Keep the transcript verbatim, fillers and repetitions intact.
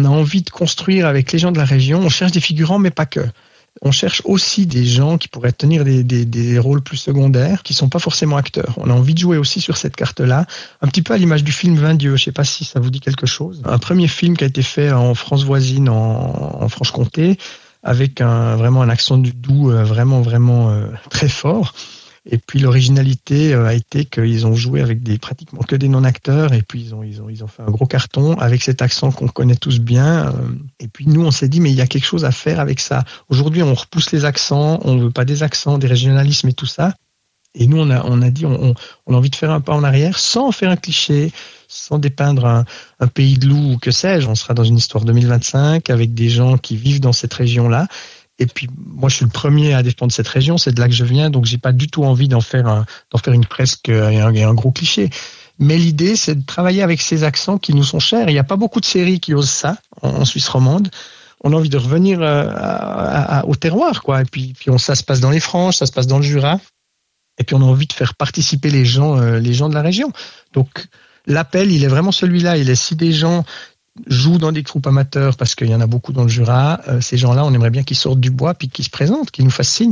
envie de construire avec les gens de la région. On cherche des figurants, mais pas que. On cherche aussi des gens qui pourraient tenir des, des, des rôles plus secondaires, qui sont pas forcément acteurs. On a envie de jouer aussi sur cette carte-là, un petit peu à l'image du film Vingt Dieux. Je sais pas si ça vous dit quelque chose. Un premier film qui a été fait en France voisine, en, en Franche-Comté, avec un, vraiment un accent du Doubs euh, vraiment, vraiment euh, très fort. Et puis l'originalité a été qu'ils ont joué avec des pratiquement que des non-acteurs, et puis ils ont ils ont ils ont fait un gros carton avec cet accent qu'on connaît tous bien. Et puis nous on s'est dit mais il y a quelque chose à faire avec ça. Aujourd'hui on repousse les accents, on veut pas des accents, des régionalismes et tout ça. Et nous on a on a dit on on a envie de faire un pas en arrière sans faire un cliché, sans dépeindre un, un pays de loups ou que sais-je. On sera dans une histoire deux mille vingt-cinq avec des gens qui vivent dans cette région-là. Et puis, moi, je suis le premier à défendre cette région. C'est de là que je viens. Donc, j'ai pas du tout envie d'en faire un, d'en faire une presque, un, un gros cliché. Mais l'idée, c'est de travailler avec ces accents qui nous sont chers. Il n'y a pas beaucoup de séries qui osent ça en, en Suisse romande. On a envie de revenir à, à, à, au terroir, quoi. Et puis, puis on, ça se passe dans les Franches, ça se passe dans le Jura. Et puis, on a envie de faire participer les gens, euh, les gens de la région. Donc, l'appel, il est vraiment celui-là. Il est si des gens jouent dans des groupes amateurs, parce qu'il y en a beaucoup dans le Jura, euh, ces gens-là, on aimerait bien qu'ils sortent du bois puis qu'ils se présentent, qu'ils nous fassent signe.